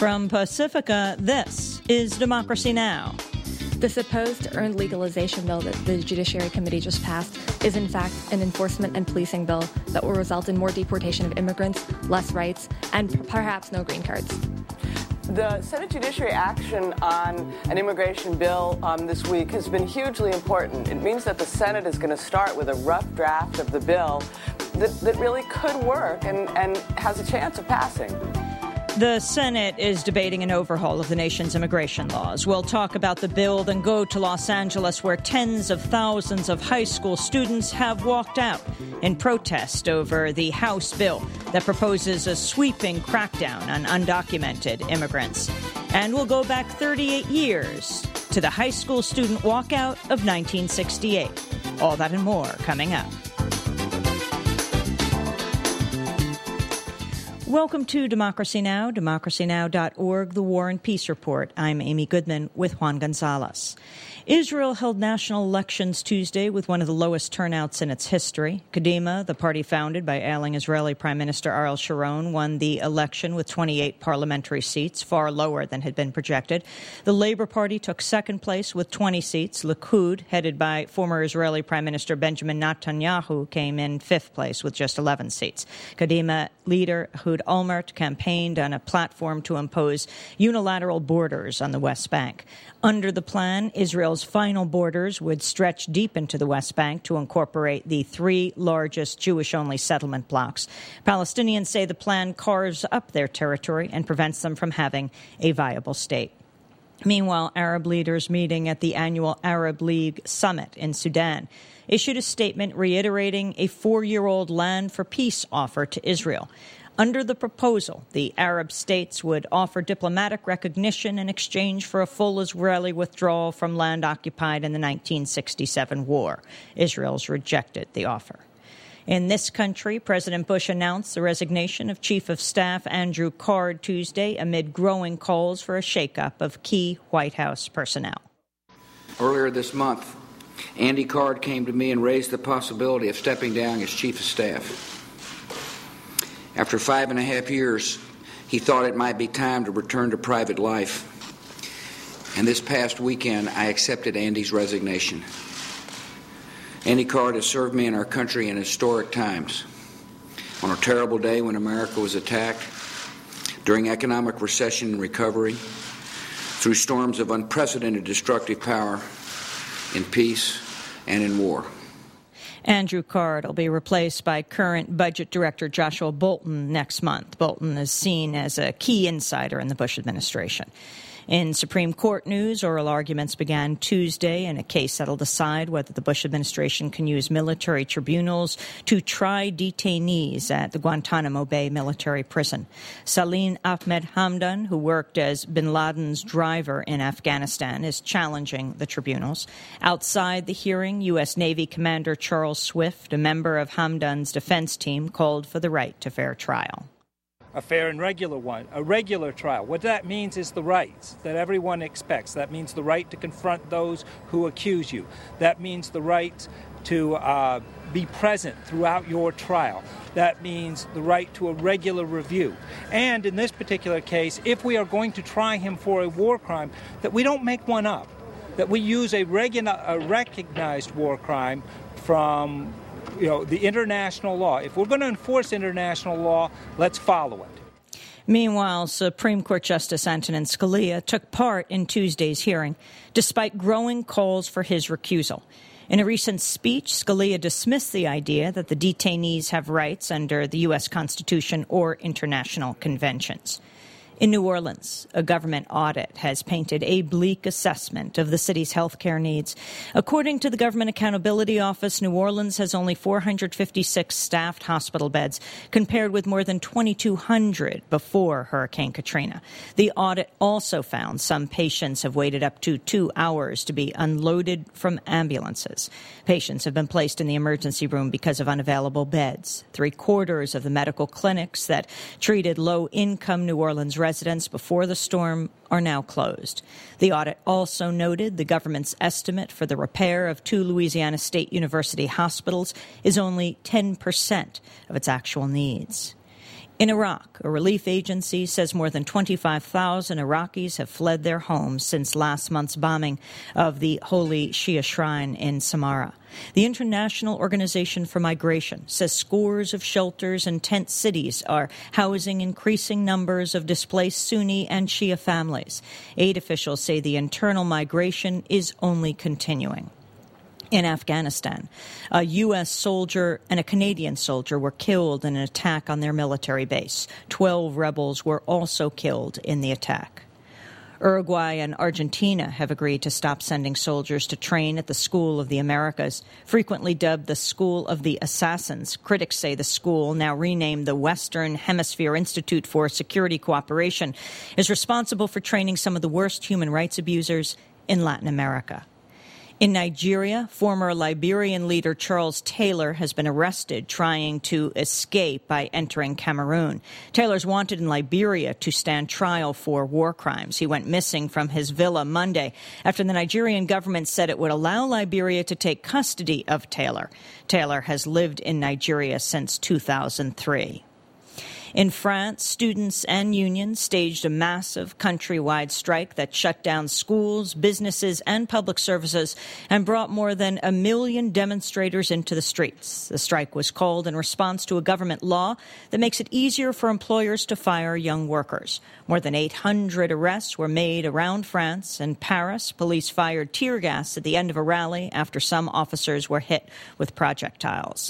From Pacifica, this is Democracy Now! The supposed earned legalization bill that the Judiciary Committee just passed is in fact an enforcement and policing bill that will result in more deportation of immigrants, less rights, and perhaps no green cards. The Senate Judiciary action on an immigration bill this week has been hugely important. It means that the Senate is going to start with a rough draft of the bill that really could work and has a chance of passing. The Senate is debating an overhaul of the nation's immigration laws. We'll talk about the bill, then go to Los Angeles, where tens of thousands of high school students have walked out in protest over the House bill that proposes a sweeping crackdown on undocumented immigrants. And we'll go back 38 years to the high school student walkout of 1968. All that and more coming up. Welcome to Democracy Now!, democracynow.org, The War and Peace Report. I'm Amy Goodman with Juan Gonzalez. Israel held national elections Tuesday with one of the lowest turnouts in its history. Kadima, the party founded by ailing Israeli Prime Minister Ariel Sharon, won the election with 28 parliamentary seats, far lower than had been projected. The Labour Party took second place with 20 seats. Likud, headed by former Israeli Prime Minister Benjamin Netanyahu, came in fifth place with just 11 seats. Kadima leader Ehud Olmert campaigned on a platform to impose unilateral borders on the West Bank. Under the plan, Israel's final borders would stretch deep into the West Bank to incorporate the three largest Jewish-only settlement blocks. Palestinians say the plan carves up their territory and prevents them from having a viable state. Meanwhile, Arab leaders meeting at the annual Arab League summit in Sudan issued a statement reiterating a 4-year-old land for peace offer to Israel. Under the proposal, the Arab states would offer diplomatic recognition in exchange for a full Israeli withdrawal from land occupied in the 1967 war. Israel's rejected the offer. In this country, President Bush announced the resignation of Chief of Staff Andrew Card Tuesday amid growing calls for a shakeup of key White House personnel. Earlier this month, Andy Card came to me and raised the possibility of stepping down as Chief of Staff. After 5.5 years, he thought it might be time to return to private life. And this past weekend, I accepted Andy's resignation. Andy Card has served me and our country in historic times. On a terrible day when America was attacked, during economic recession and recovery, through storms of unprecedented destructive power, in peace and in war. Andrew Card will be replaced by current Budget Director Joshua Bolten next month. Bolten is seen as a key insider in the Bush administration. In Supreme Court news, oral arguments began Tuesday in a case that'll decide whether the Bush administration can use military tribunals to try detainees at the Guantanamo Bay military prison. Salim Ahmed Hamdan, who worked as bin Laden's driver in Afghanistan, is challenging the tribunals. Outside the hearing, U.S. Navy Commander Charles Swift, a member of Hamdan's defense team, called for the right to fair trial. A fair and regular one, a regular trial. What that means is the rights that everyone expects. That means the right to confront those who accuse you. That means the right to be present throughout your trial. That means the right to a regular review. And in this particular case, if we are going to try him for a war crime, that we don't make one up, that we use a recognized war crime from the international law. If we're going to enforce international law, let's follow it. Meanwhile, Supreme Court Justice Antonin Scalia took part in Tuesday's hearing, despite growing calls for his recusal. In a recent speech, Scalia dismissed the idea that the detainees have rights under the U.S. Constitution or international conventions. In New Orleans, a government audit has painted a bleak assessment of the city's health care needs. According to the Government Accountability Office, New Orleans has only 456 staffed hospital beds, compared with more than 2,200 before Hurricane Katrina. The audit also found some patients have waited up to 2 hours to be unloaded from ambulances. Patients have been placed in the emergency room because of unavailable beds. 3/4 of the medical clinics that treated low-income New Orleans residents before the storm are now closed. The audit also noted the government's estimate for the repair of 2 Louisiana State University hospitals is only 10% of its actual needs. In Iraq, a relief agency says more than 25,000 Iraqis have fled their homes since last month's bombing of the holy Shia shrine in Samarra. The International Organization for Migration says scores of shelters and tent cities are housing increasing numbers of displaced Sunni and Shia families. Aid officials say the internal migration is only continuing. In Afghanistan, a U.S. soldier and a Canadian soldier were killed in an attack on their military base. 12 rebels were also killed in the attack. Uruguay and Argentina have agreed to stop sending soldiers to train at the School of the Americas, frequently dubbed the School of the Assassins. Critics say the school, now renamed the Western Hemisphere Institute for Security Cooperation, is responsible for training some of the worst human rights abusers in Latin America. In Nigeria, former Liberian leader Charles Taylor has been arrested trying to escape by entering Cameroon. Taylor's wanted in Liberia to stand trial for war crimes. He went missing from his villa Monday after the Nigerian government said it would allow Liberia to take custody of Taylor. Taylor has lived in Nigeria since 2003. In France, students and unions staged a massive countrywide strike that shut down schools, businesses, and public services and brought more than 1 million demonstrators into the streets. The strike was called in response to a government law that makes it easier for employers to fire young workers. More than 800 arrests were made around France. In Paris, police fired tear gas at the end of a rally after some officers were hit with projectiles.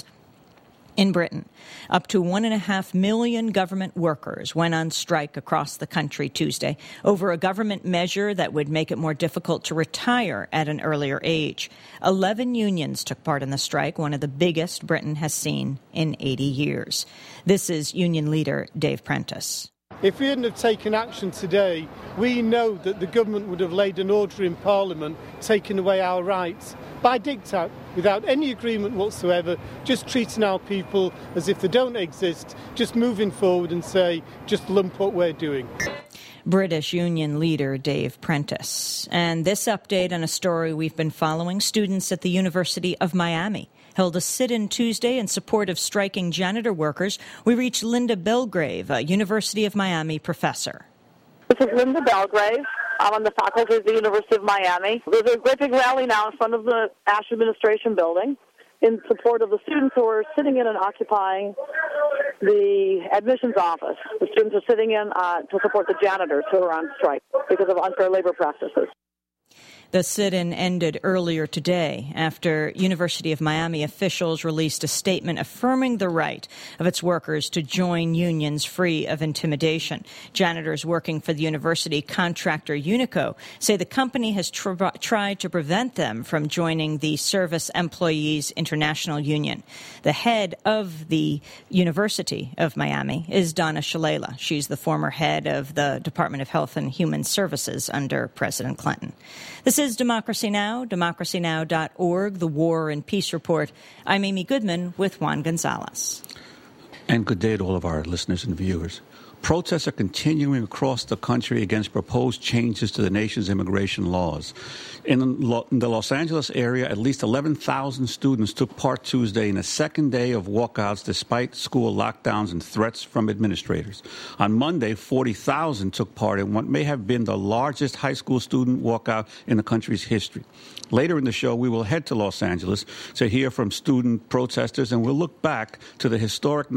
In Britain, up to 1.5 million government workers went on strike across the country Tuesday over a government measure that would make it more difficult to retire at an earlier age. 11 unions took part in the strike, one of the biggest Britain has seen in 80 years. This is union leader Dave Prentice. If we hadn't have taken action today, we know that the government would have laid an order in Parliament taking away our rights by diktat, without any agreement whatsoever, just treating our people as if they don't exist, just moving forward and say, just lump what we're doing. British union leader Dave Prentice. And this update on a story we've been following, students at the University of Miami held a sit-in Tuesday in support of striking janitor workers. We reached Linda Belgrave, a University of Miami professor. This is Linda Belgrave. I'm on the faculty of the University of Miami. There's a great big rally now in front of the Ash Administration Building in support of the students who are sitting in and occupying the admissions office. The students are sitting in to support the janitors who are on strike because of unfair labor practices. The sit-in ended earlier today after University of Miami officials released a statement affirming the right of its workers to join unions free of intimidation. Janitors working for the university contractor Unico say the company has tried to prevent them from joining the Service Employees International Union. The head of the University of Miami is Donna Shalala. She's the former head of the Department of Health and Human Services under President Clinton. This is Democracy Now!, democracynow.org, the War and Peace Report. I'm Amy Goodman with Juan Gonzalez. And good day to all of our listeners and viewers. Protests are continuing across the country against proposed changes to the nation's immigration laws. In the Los Angeles area, at least 11,000 students took part Tuesday in a second day of walkouts despite school lockdowns and threats from administrators. On Monday, 40,000 took part in what may have been the largest high school student walkout in the country's history. Later in the show, we will head to Los Angeles to hear from student protesters, and we'll look back to the historic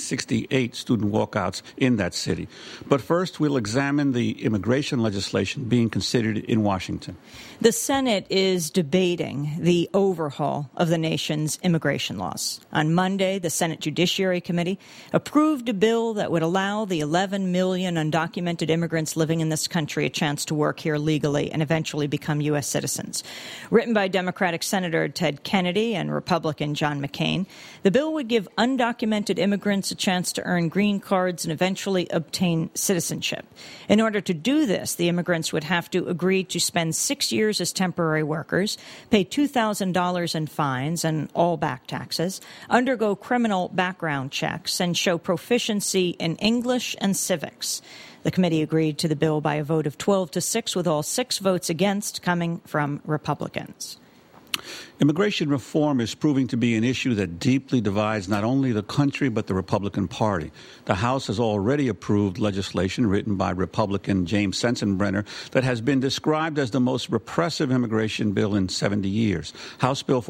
1968 student walkouts in that city. But first, we'll examine the immigration legislation being considered in Washington. The Senate is debating the overhaul of the nation's immigration laws. On Monday, the Senate Judiciary Committee approved a bill that would allow the 11 million undocumented immigrants living in this country a chance to work here legally and eventually become U.S. citizens. Written by Democratic Senator Ted Kennedy and Republican John McCain, the bill would give undocumented immigrants a chance to earn green cards and eventually obtain citizenship. In order to do this, the immigrants would have to agree to spend 6 years as temporary workers, pay $2,000 in fines and all back taxes, undergo criminal background checks, and show proficiency in English and civics. The committee agreed to the bill by a vote of 12-6, with all 6 votes against coming from Republicans. Immigration reform is proving to be an issue that deeply divides not only the country but the Republican Party. The House has already approved legislation written by Republican James Sensenbrenner that has been described as the most repressive immigration bill in 70 years. House Bill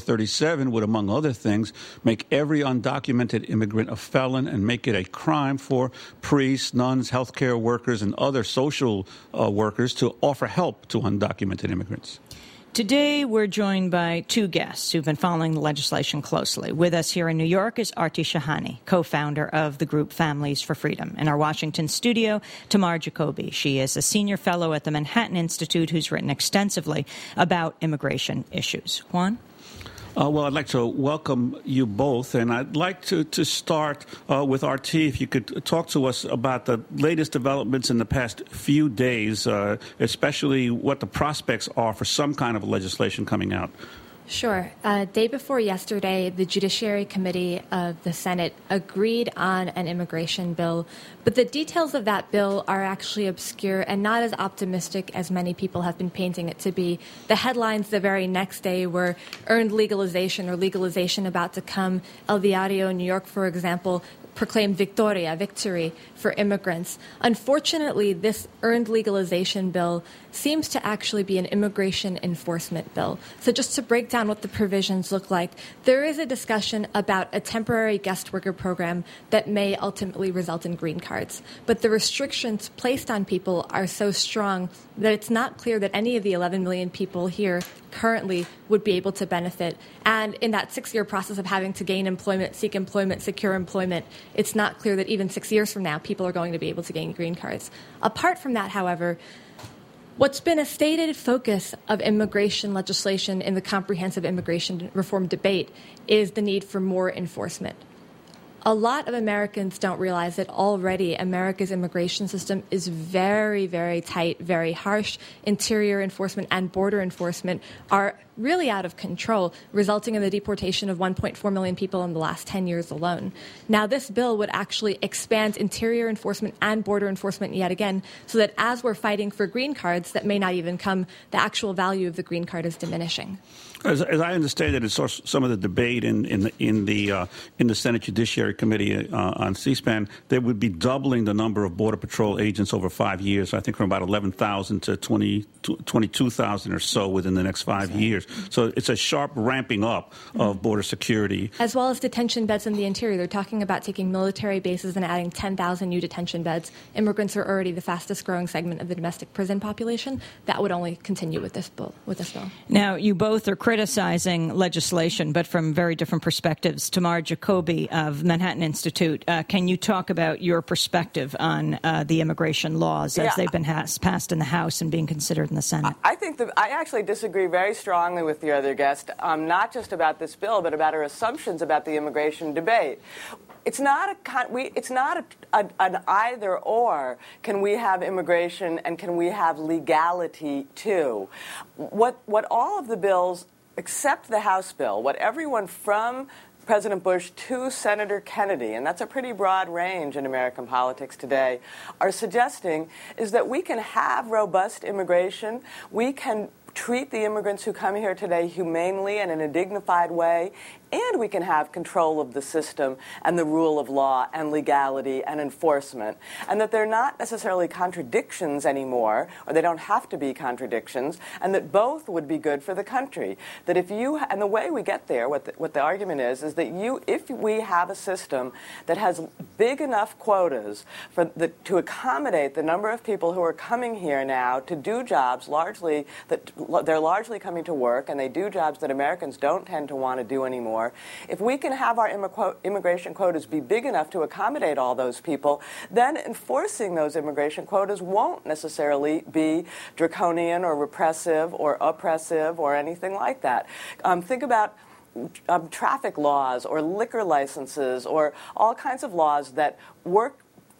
4437 would, among other things, make every undocumented immigrant a felon and make it a crime for priests, nuns, healthcare workers, and other social workers to offer help to undocumented immigrants. Today, we're joined by two guests who've been following the legislation closely. With us here in New York is Aarti Shahani, co-founder of the group Families for Freedom. In our Washington studio, Tamar Jacoby. She is a senior fellow at the Manhattan Institute who's written extensively about immigration issues. Juan? Well, I'd like to welcome you both, and I'd like to start with Aarti. If you could talk to us about the latest developments in the past few days, especially what the prospects are for some kind of legislation coming out. Sure. Day before yesterday, the Judiciary Committee of the Senate agreed on an immigration bill, but the details of that bill are actually obscure and not as optimistic as many people have been painting it to be. The headlines the very next day were earned legalization or legalization about to come. El Diario in New York, for example, proclaimed victory for immigrants. Unfortunately, this earned legalization bill seems to actually be an immigration enforcement bill. So just to break down what the provisions look like, there is a discussion about a temporary guest worker program that may ultimately result in green cards. But the restrictions placed on people are so strong that it's not clear that any of the 11 million people here currently would be able to benefit. And in that 6-year process of having to gain employment, seek employment, secure employment, it's not clear that even 6 years from now, people are going to be able to gain green cards. Apart from that, however, what's been a stated focus of immigration legislation in the comprehensive immigration reform debate is the need for more enforcement. A lot of Americans don't realize that already America's immigration system is very, very tight, very harsh. Interior enforcement and border enforcement are really out of control, resulting in the deportation of 1.4 million people in the last 10 years alone. Now, this bill would actually expand interior enforcement and border enforcement yet again, so that as we're fighting for green cards that may not even come, the actual value of the green card is diminishing. As I understand it, it's some of the debate in the Senate Judiciary Committee on C-SPAN, they would be doubling the number of Border Patrol agents over 5 years. I think from about 11,000 to 22,000 or so within the next 5 years. So it's a sharp ramping up of border security. As well as detention beds in the interior. They're talking about taking military bases and adding 10,000 new detention beds. Immigrants are already the fastest growing segment of the domestic prison population. That would only continue with this bill. Now, you both are criticizing legislation, but from very different perspectives. Tamar Jacoby of Manhattan Institute, can you talk about your perspective on the immigration laws as they've been passed in the House and being considered in the Senate? I think I actually disagree very strongly with the other guest, not just about this bill, but about her assumptions about the immigration debate. It's not an either or. Can we have immigration and can we have legality too? What all of the bills, except the House bill, what everyone from President Bush to Senator Kennedy, and that's a pretty broad range in American politics today, are suggesting is that we can have robust immigration, we can treat the immigrants who come here today humanely and in a dignified way, and we can have control of the system and the rule of law and legality and enforcement, and that they're not necessarily contradictions anymore, or they don't have to be contradictions, and that both would be good for the country. That if you, and the way we get there, what the argument is that if we have a system that has big enough quotas to accommodate the number of people who are coming here now to do jobs they're largely coming to work, and they do jobs that Americans don't tend to want to do anymore. If we can have our immigration quotas be big enough to accommodate all those people, then enforcing those immigration quotas won't necessarily be draconian or repressive or oppressive or anything like that. Think about traffic laws or liquor licenses or all kinds of laws that work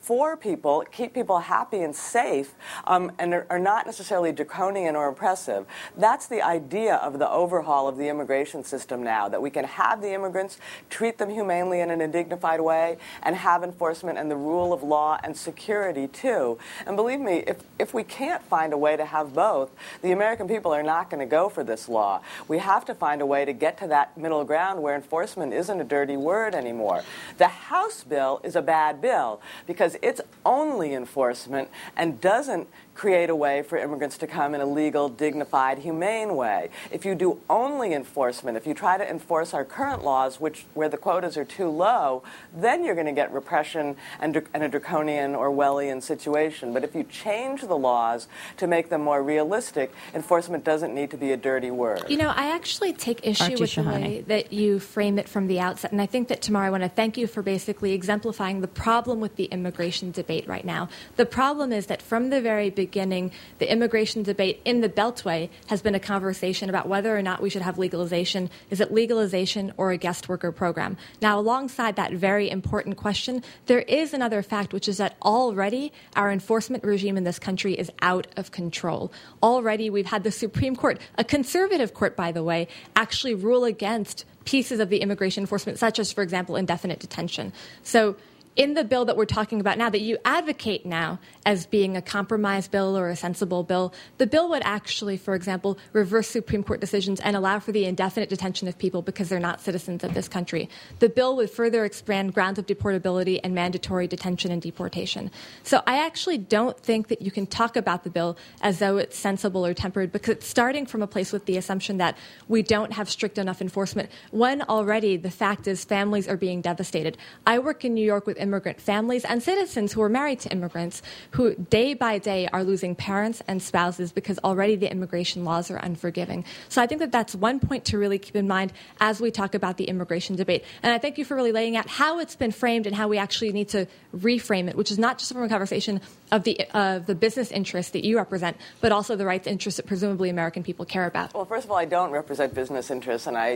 for people, keep people happy and safe, and are not necessarily draconian or oppressive. That's the idea of the overhaul of the immigration system now, that we can have the immigrants, treat them humanely and in a dignified way, and have enforcement and the rule of law and security, too. And believe me, if we can't find a way to have both, the American people are not going to go for this law. We have to find a way to get to that middle ground where enforcement isn't a dirty word anymore. The House bill is a bad bill because it's only enforcement and doesn't create a way for immigrants to come in a legal, dignified, humane way. If you do only enforcement, if you try to enforce our current laws, where the quotas are too low, then you're going to get repression and a draconian Orwellian situation. But if you change the laws to make them more realistic, enforcement doesn't need to be a dirty word. You know, I actually take issue with the way that you frame it from the outset, and I think that, Tamar, I want to thank you for basically exemplifying the problem with the immigration debate right now. The problem is that from the very beginning, the immigration debate in the Beltway has been a conversation about whether or not we should have legalization. Is it legalization or a guest worker program? Now, alongside that very important question, there is another fact, which is that already our enforcement regime in this country is out of control. Already we've had the Supreme Court, a conservative court, by the way, actually rule against pieces of the immigration enforcement, such as, for example, indefinite detention. So in the bill that we're talking about now, that you advocate now as being a compromise bill or a sensible bill, the bill would actually, for example, reverse Supreme Court decisions and allow for the indefinite detention of people because they're not citizens of this country. The bill would further expand grounds of deportability and mandatory detention and deportation. So I actually don't think that you can talk about the bill as though it's sensible or tempered, because it's starting from a place with the assumption that we don't have strict enough enforcement, when already the fact is families are being devastated. I work in New York with immigrant families and citizens who are married to immigrants who day by day are losing parents and spouses because already the immigration laws are unforgiving. So I think that that's one point to really keep in mind as we talk about the immigration debate. And I thank you for really laying out how it's been framed and how we actually need to reframe it, which is not just from a conversation of the business interests that you represent, but also the rights interests that presumably American people care about. Well, first of all, I don't represent business interests, and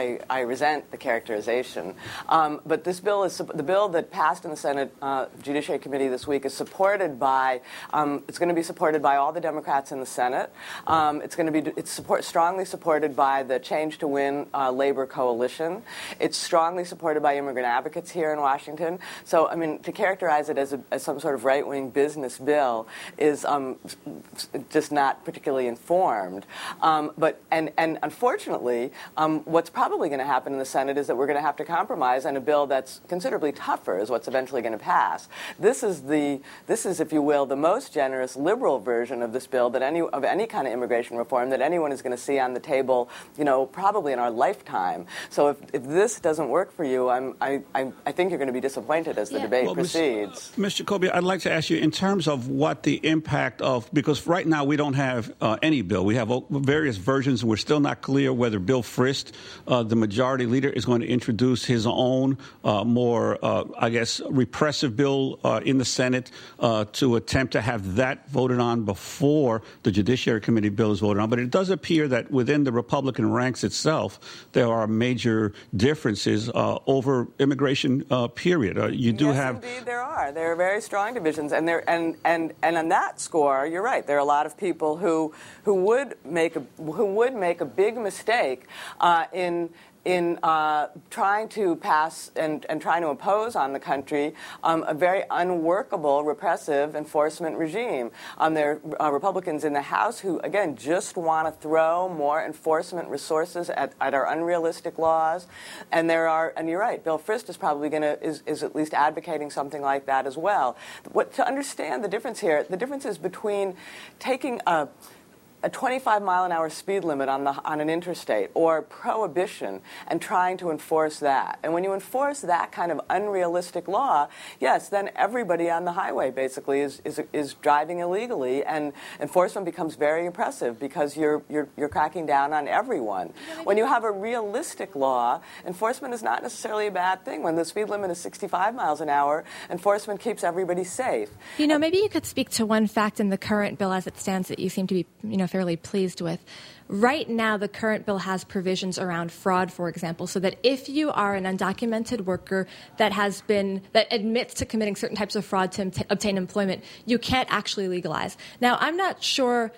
I resent the characterization. But this bill is the bill that passed in the Senate Judiciary Committee this week is supported by. It's going to be supported by all the Democrats in the Senate. It's strongly supported by the Change to Win labor coalition. It's strongly supported by immigrant advocates here in Washington. So, I mean, to characterize it as some sort of right-wing business bill is just not particularly informed. But unfortunately, what's probably going to happen in the Senate is that we're going to have to compromise on a bill that's considerably tougher, is what's eventually going to pass. This is, if you will, the most generous liberal version of this bill that any kind of immigration reform that anyone is going to see on the table, probably in our lifetime. So if this doesn't work for you, I think you're going to be disappointed as the debate proceeds. Mr. Jacoby, I'd like to ask you in terms of what the impact of, because right now we don't have any bill. We have various versions, and we're still not clear whether Bill Frist, the majority leader, is going to introduce his own more, repressive bill in the Senate to attempt to have that voted on before the Judiciary Committee bill is voted on. But it does appear that within the Republican ranks itself, there are major differences over immigration period. Indeed, there are. There are very strong divisions, and on that score, you're right. There are a lot of people who would make a big mistake in trying to pass and trying to impose on the country a very unworkable, repressive enforcement regime. There are Republicans in the House who, again, just want to throw more enforcement resources at our unrealistic laws. And you're right, Bill Frist is probably is at least advocating something like that as well. To understand the difference here, the difference is between taking a 25-mile-an-hour speed limit on an interstate, or prohibition, and trying to enforce that. And when you enforce that kind of unrealistic law, yes, then everybody on the highway basically is driving illegally, and enforcement becomes very oppressive because you're cracking down on everyone. When you have a realistic law, enforcement is not necessarily a bad thing. When the speed limit is 65 miles an hour, enforcement keeps everybody safe. Maybe you could speak to one fact in the current bill as it stands that you seem to be, fairly pleased with. Right now, the current bill has provisions around fraud, for example, so that if you are an undocumented worker that admits to committing certain types of fraud to obtain employment, you can't actually legalize. Now, I'm not sure,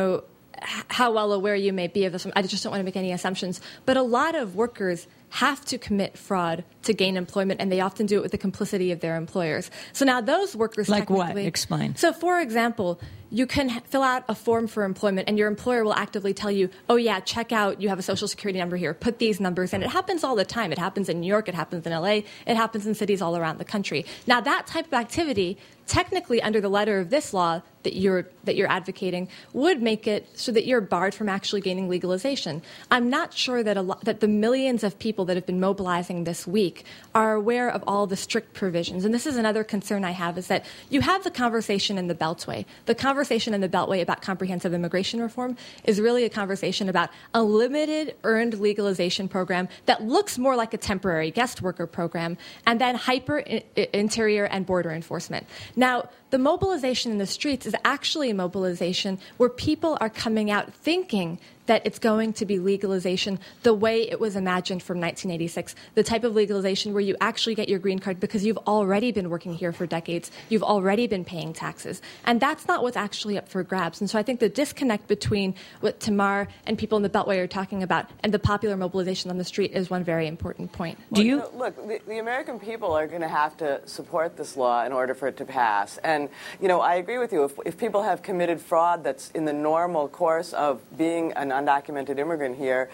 how well aware you may be of this. I just don't want to make any assumptions. But a lot of workers have to commit fraud to gain employment, and they often do it with the complicity of their employers. So now those workers like what? Explain. So, for example, you can fill out a form for employment, and your employer will actively tell you, oh, yeah, check out, you have a Social Security number here, put these numbers in. It happens all the time. It happens in New York. It happens in L.A. It happens in cities all around the country. Now, that type of activity, technically under the letter of this law that you're advocating, would make it so that you're barred from actually gaining legalization. I'm not sure that the millions of people that have been mobilizing this week are aware of all the strict provisions. And this is another concern I have, is that you have the conversation in the Beltway. The conversation in the Beltway about comprehensive immigration reform is really a conversation about a limited earned legalization program that looks more like a temporary guest worker program, and then hyper interior and border enforcement. Now, the mobilization in the streets is actually a mobilization where people are coming out thinking that it's going to be legalization the way it was imagined from 1986, the type of legalization where you actually get your green card because you've already been working here for decades, you've already been paying taxes. And that's not what's actually up for grabs. And so I think the disconnect between what Tamar and people in the Beltway are talking about and the popular mobilization on the street is one very important point. Look, the American people are going to have to support this law in order for it to pass. And, I agree with you. If people have committed fraud that's in the normal course of being an undocumented immigrant here,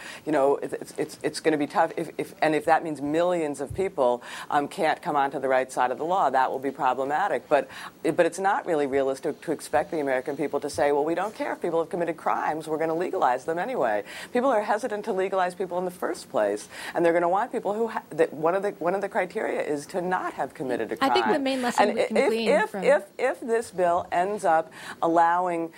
it's going to be tough. If that means millions of people can't come onto the right side of the law, that will be problematic. But it's not really realistic to expect the American people to say, well, we don't care if people have committed crimes, we're going to legalize them anyway. People are hesitant to legalize people in the first place, and they're going to want people who one of the criteria is to not have committed a crime. I think the main lesson we can glean from if this bill ends up allowing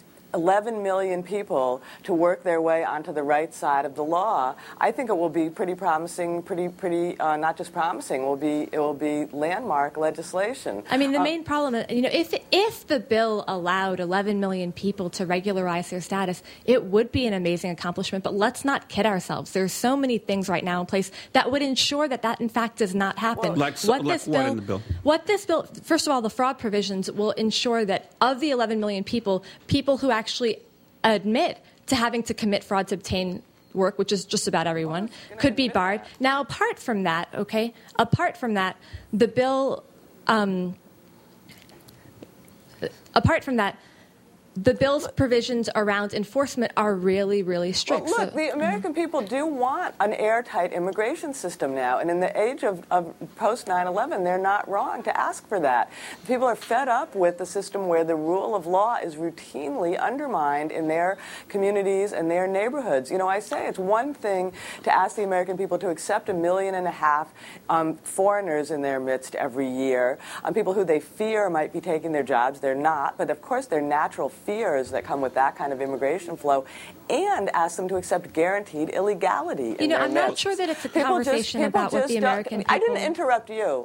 11 million people to work their way onto the right side of the law, I think it will be pretty promising, not just promising, it will be landmark legislation. I mean, the main problem is, if the bill allowed 11 million people to regularize their status, it would be an amazing accomplishment, but let's not kid ourselves. There's so many things right now in place that would ensure that in fact does not happen. What in the bill? What this bill, first of all, the fraud provisions will ensure that of the 11 million people who actually admit to having to commit fraud to obtain work, which is just about everyone, could be barred. Now, apart from that, the bill, the bill's provisions around enforcement are really, really strict. Well, look, the American people do want an airtight immigration system now, and in the age of post 9/11, they're not wrong to ask for that. People are fed up with the system where the rule of law is routinely undermined in their communities and their neighborhoods. I say it's one thing to ask the American people to accept 1.5 million foreigners in their midst every year, people who they fear might be taking their jobs. They're not, but of course they're natural fears that come with that kind of immigration flow, and ask them to accept guaranteed illegality. I'm not sure that it's a conversation about what the American people... I didn't interrupt you.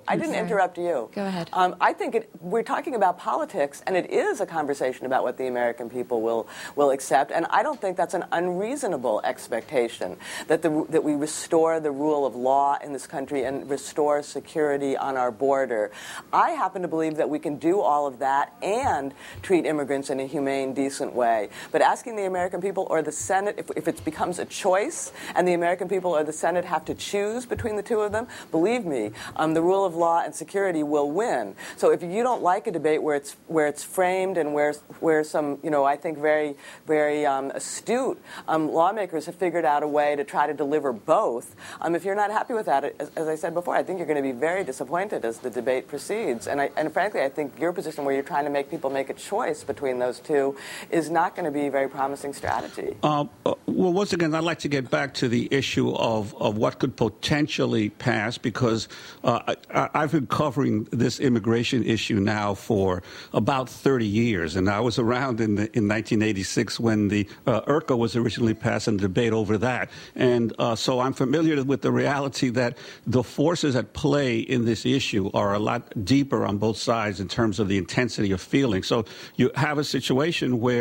Go ahead. I think we're talking about politics, and it is a conversation about what the American people will accept, and I don't think that's an unreasonable expectation that we restore the rule of law in this country and restore security on our border. I happen to believe that we can do all of that and treat immigrants in a humane, decent way. But asking the American people or the Senate, if it becomes a choice and the American people or the Senate have to choose between the two of them, believe me, the rule of law and security will win. So if you don't like a debate where it's framed and where some, I think very, very astute lawmakers have figured out a way to try to deliver both, if you're not happy with that, as I said before, I think you're going to be very disappointed as the debate proceeds. And frankly, I think your position where you're trying to make people make a choice between those two is not going to be a very promising strategy. Well, once again, I'd like to get back to the issue of what could potentially pass, because I've been covering this immigration issue now for about 30 years, and I was around in 1986 when the IRCA was originally passed and the debate over that. And so I'm familiar with the reality that the forces at play in this issue are a lot deeper on both sides in terms of the intensity of feeling. So you have a situation where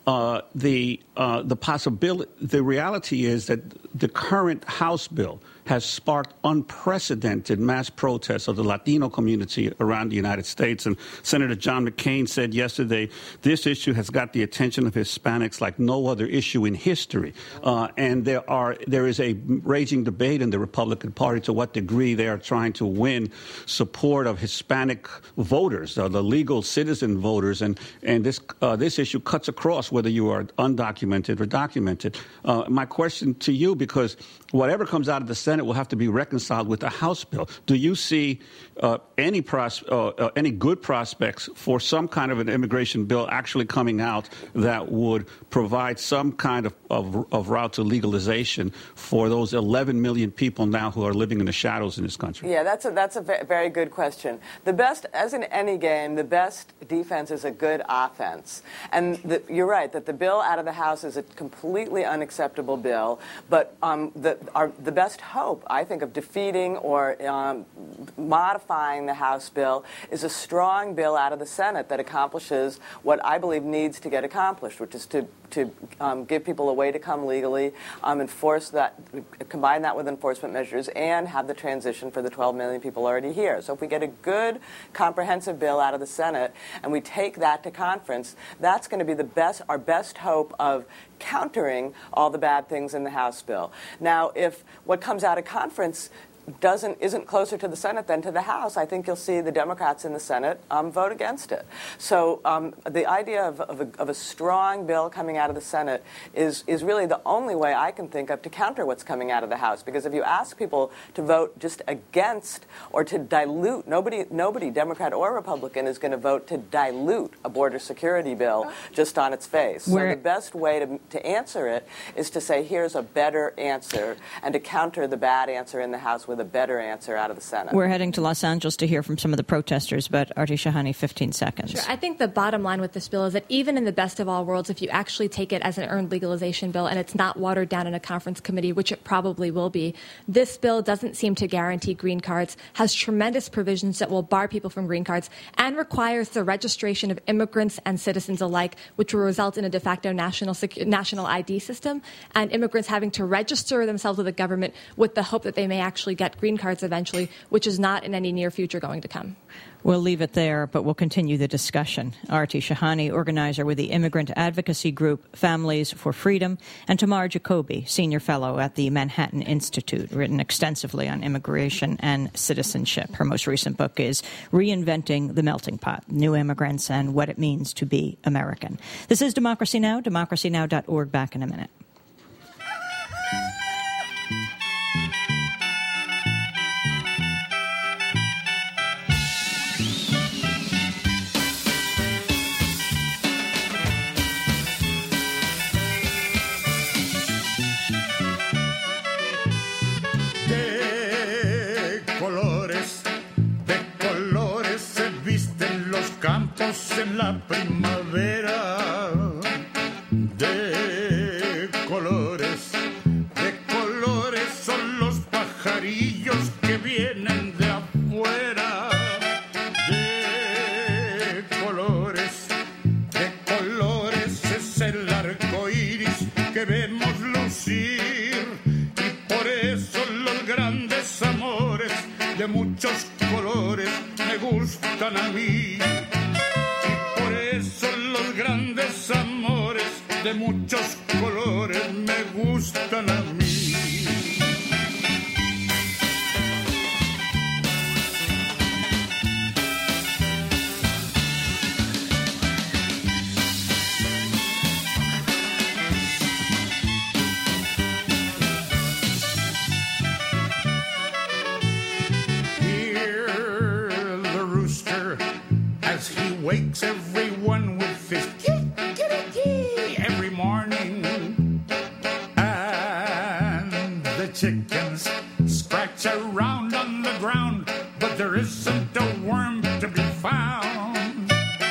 the possibility, the reality is that the current House bill has sparked unprecedented mass protests of the Latino community around the United States. And Senator John McCain said yesterday, this issue has got the attention of Hispanics like no other issue in history. And there is a raging debate in the Republican Party to what degree they are trying to win support of Hispanic voters, the legal citizen voters. And this issue cuts across whether you are undocumented or documented. My question to you, because whatever comes out of the Senate will have to be reconciled with the House bill. Do you see any good prospects for some kind of an immigration bill actually coming out that would provide some kind of route to legalization for those 11 million people now who are living in the shadows in this country? Yeah, that's a very good question. The best, as in any game, the best defense is a good offense. And you're right that the bill out of the House is a completely unacceptable bill, but the best hope, I think, of defeating or modifying the House bill is a strong bill out of the Senate that accomplishes what I believe needs to get accomplished, which is to give people a way to come legally, enforce that, combine that with enforcement measures, and have the transition for the 12 million people already here. So if we get a good, comprehensive bill out of the Senate and we take that to conference, that's going to be our best hope of countering all the bad things in the House bill. Now, if what comes out of conference isn't closer to the Senate than to the House, I think you'll see the Democrats in the Senate vote against it. So the idea of a strong bill coming out of the Senate is really the only way I can think of to counter what's coming out of the House. Because if you ask people to vote just against or to dilute, nobody, Democrat or Republican, is going to vote to dilute a border security bill just on its face. So the best way to answer it is to say, here's a better answer, and to counter the bad answer in the House with a better answer out of the Senate. We're heading to Los Angeles to hear from some of the protesters, but Aarti Shahani, 15 seconds. Sure. I think the bottom line with this bill is that even in the best of all worlds, if you actually take it as an earned legalization bill and it's not watered down in a conference committee, which it probably will be, this bill doesn't seem to guarantee green cards, has tremendous provisions that will bar people from green cards, and requires the registration of immigrants and citizens alike, which will result in a de facto national ID system, and immigrants having to register themselves with the government with the hope that they may actually get green cards eventually, which is not in any near future going to come. We'll leave it there, but we'll continue the discussion. Aarti Shahani, organizer with the immigrant advocacy group Families for Freedom, and Tamar Jacoby, senior fellow at the Manhattan Institute, written extensively on immigration and citizenship. Her most recent book is Reinventing the Melting Pot, New Immigrants and What It Means to Be American. This is Democracy Now!, democracynow.org. Back in a minute. En la primavera, de colores son los pajarillos que vienen de afuera. De colores es el arco iris que vemos lucir, y por eso los grandes amores de muchos colores me gustan a mí. Grandes amores de muchos colores me gustan a mí. Hear the rooster as he wakes everyone with his every morning, and the chickens scratch around on the ground, but there isn't a worm to be found.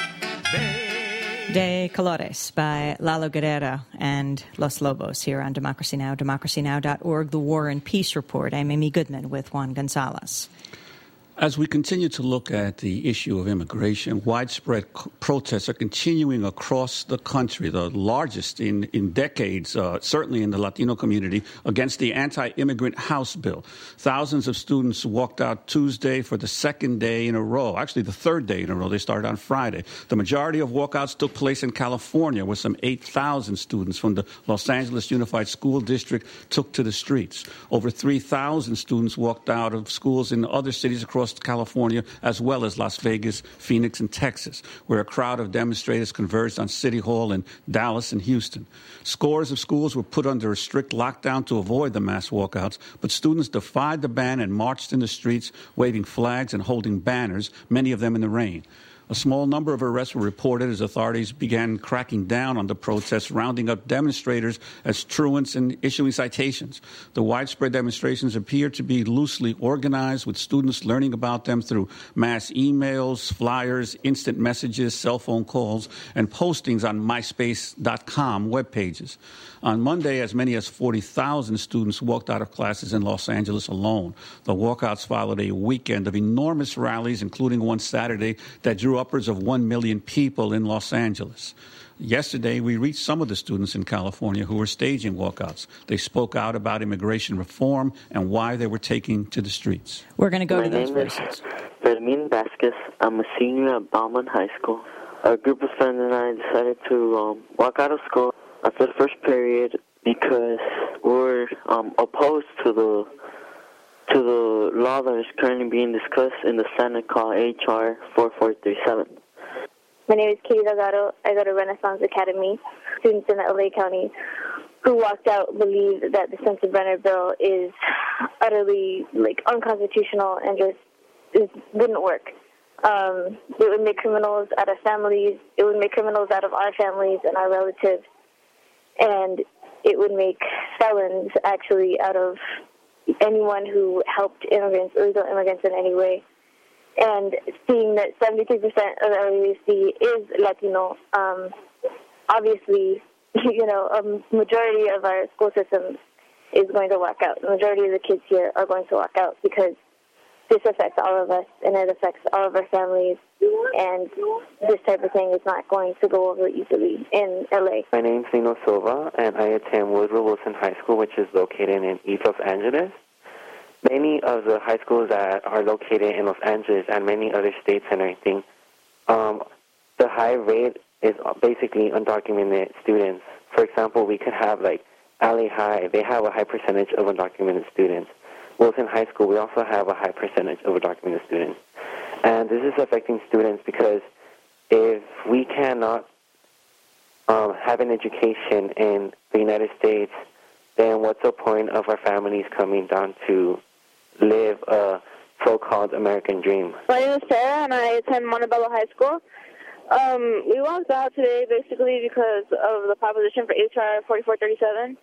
De Colores by Lalo Guerrero and Los Lobos here on Democracy Now!, democracynow.org, The War and Peace Report. I'm Amy Goodman with Juan Gonzalez. As we continue to look at the issue of immigration, widespread protests are continuing across the country, the largest in decades, certainly in the Latino community, against the anti-immigrant House bill. Thousands of students walked out Tuesday for the second day in a row, actually the third day in a row. They started on Friday. The majority of walkouts took place in California, where some 8,000 students from the Los Angeles Unified School District took to the streets. Over 3,000 students walked out of schools in other cities across California, as well as Las Vegas, Phoenix, and Texas, where a crowd of demonstrators converged on City Hall in Dallas and Houston. Scores of schools were put under a strict lockdown to avoid the mass walkouts, but students defied the ban and marched in the streets, waving flags and holding banners, many of them in the rain. A small number of arrests were reported as authorities began cracking down on the protests, rounding up demonstrators as truants and issuing citations. The widespread demonstrations appear to be loosely organized, with students learning about them through mass emails, flyers, instant messages, cell phone calls, and postings on MySpace.com web pages. On Monday, as many as 40,000 students walked out of classes in Los Angeles alone. The walkouts followed a weekend of enormous rallies, including one Saturday that drew upwards of 1 million people in Los Angeles. Yesterday, we reached some of the students in California who were staging walkouts. They spoke out about immigration reform and why they were taking to the streets. We're going to go to those voices. Fermin Vasquez. I'm a senior at Bauman High School. A group of friends and I decided to walk out of school after the first period because we're opposed to the law that is currently being discussed in the Senate called H.R. 4437. My name is Katie Delgado. I go to Renaissance Academy. Students in LA County who walked out believe that the Sensenbrenner bill is utterly unconstitutional and just wouldn't work. It would make criminals out of families. It would make criminals out of our families and our relatives. And it would make felons actually out of anyone who helped immigrants, illegal immigrants in any way. And seeing that 73% of the LAUSD is Latino, obviously, a majority of our school system is going to walk out. The majority of the kids here are going to walk out because this affects all of us, and it affects all of our families, and this type of thing is not going to go over easily in L.A. My name's Nino Silva, and I attend Woodrow Wilson High School, which is located in East Los Angeles. Many of the high schools that are located in Los Angeles and many other states and everything, the high rate is basically undocumented students. For example, we could have LA High. They have a high percentage of undocumented students. Wilson High School, we also have a high percentage of undocumented students. And this is affecting students because if we cannot have an education in the United States, then what's the point of our families coming down to live a so-called American dream? My name is Sarah, and I attend Montebello High School. We walked out today basically because of the proposition for HR 4437.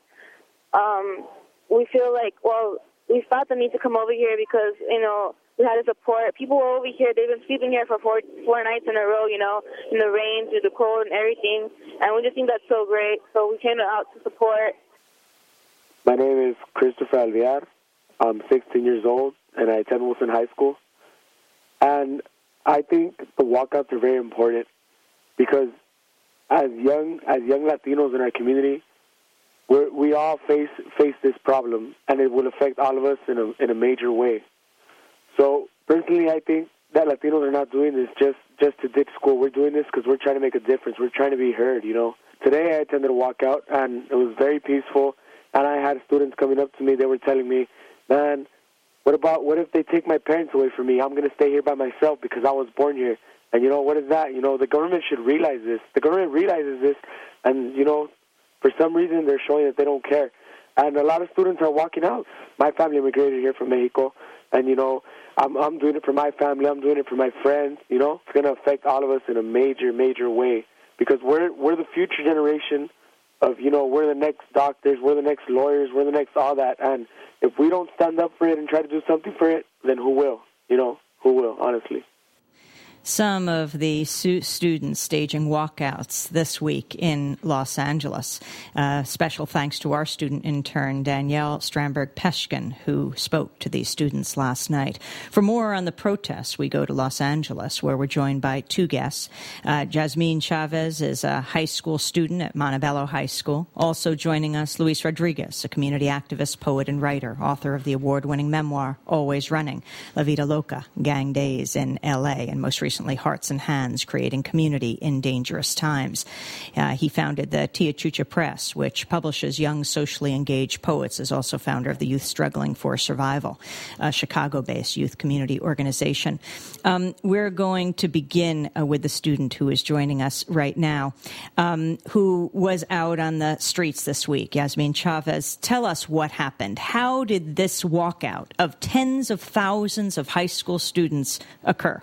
We feel we felt the need to come over here because, we had to support. People were over here. They've been sleeping here for four nights in a row, in the rain, through the cold and everything. And we just think that's so great. So we came out to support. My name is Christopher Alvear. I'm 16 years old, and I attend Wilson High School. And I think the walkouts are very important because as young Latinos in our community, we all face this problem, and it will affect all of us in a major way. So personally, I think that Latinos are not doing this just to ditch school. We're doing this because we're trying to make a difference. We're trying to be heard. Today I attended a walkout, and it was very peaceful. And I had students coming up to me. They were telling me, "Man, what if they take my parents away from me? I'm going to stay here by myself because I was born here." And what is that? The government should realize this. The government realizes this, and for some reason, they're showing that they don't care. And a lot of students are walking out. My family immigrated here from Mexico, and, I'm doing it for my family. I'm doing it for my friends. It's going to affect all of us in a major, major way because we're the future generation of, we're the next doctors, we're the next lawyers, we're the next all that. And if we don't stand up for it and try to do something for it, then who will? Who will, honestly? some of the students staging walkouts this week in Los Angeles. Special thanks to our student intern, Danielle Stramberg-Peshkin, who spoke to these students last night. For more on the protests, we go to Los Angeles, where we're joined by two guests. Jasmine Chavez is a high school student at Montebello High School. Also joining us, Luis Rodriguez, a community activist, poet, and writer, author of the award-winning memoir, Always Running, La Vida Loca, Gang Days in L.A., and most recently, Hearts and Hands, Creating Community in Dangerous Times. He founded the Tia Chucha Press, which publishes young, socially engaged poets, is also founder of the Youth Struggling for Survival, a Chicago-based youth community organization. We're going to begin with the student who is joining us right now, who was out on the streets this week. Jasmine Chavez, tell us what happened. How did this walkout of tens of thousands of high school students occur?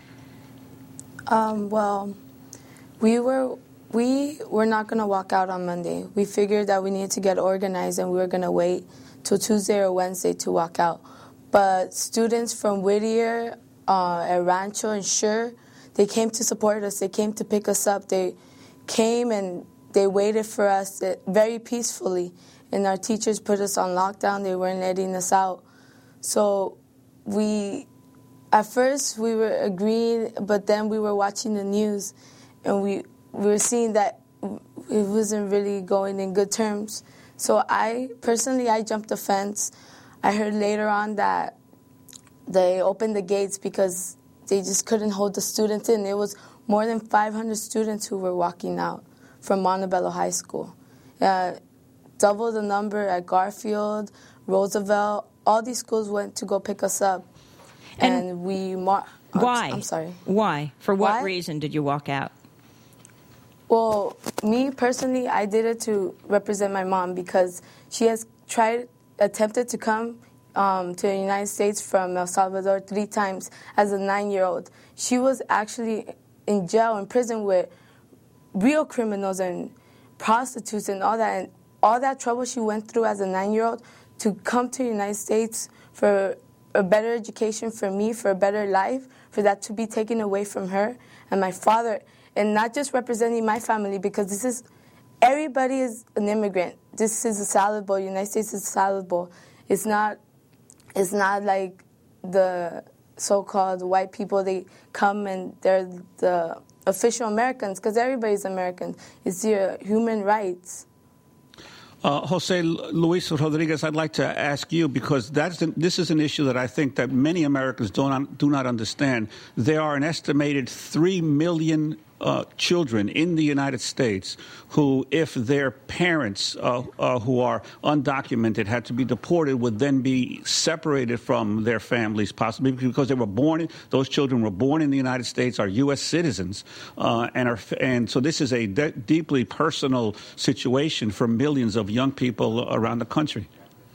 Well, we were not going to walk out on Monday. We figured that we needed to get organized, and we were going to wait till Tuesday or Wednesday to walk out. But students from Whittier, El Rancho, and Sure, they came to support us. They came to pick us up. They came and they waited for us very peacefully. And our teachers put us on lockdown. They weren't letting us out. So at first we were agreeing, but then we were watching the news, and we were seeing that it wasn't really going in good terms. So I jumped the fence. I heard later on that they opened the gates because they just couldn't hold the students in. It was more than 500 students who were walking out from Montebello High School. Double the number at Garfield, Roosevelt. All these schools went to go pick us up. And we... Why? I'm sorry. Why? For what reason did you walk out? Well, me personally, I did it to represent my mom because she has attempted to come to the United States from El Salvador 3 times as a 9-year-old. She was actually in jail, in prison with real criminals and prostitutes and all that. And all that trouble she went through as a 9-year-old to come to the United States for a better education for me, for a better life, for that to be taken away from her and my father. And not just representing my family, because everybody is an immigrant. This is a salad bowl. United States is a salad bowl. It's not like the so-called white people. They come and they're the official Americans, because everybody's American. It's your human rights. Jose Luis Rodriguez, I'd like to ask you, because this is an issue that I think that many Americans do not understand. There are an estimated 3 million children in the United States who, if their parents who are undocumented had to be deported, would then be separated from their families, possibly because those children were born in the United States, are U.S. citizens, and so this is a deeply personal situation for millions of young people around the country.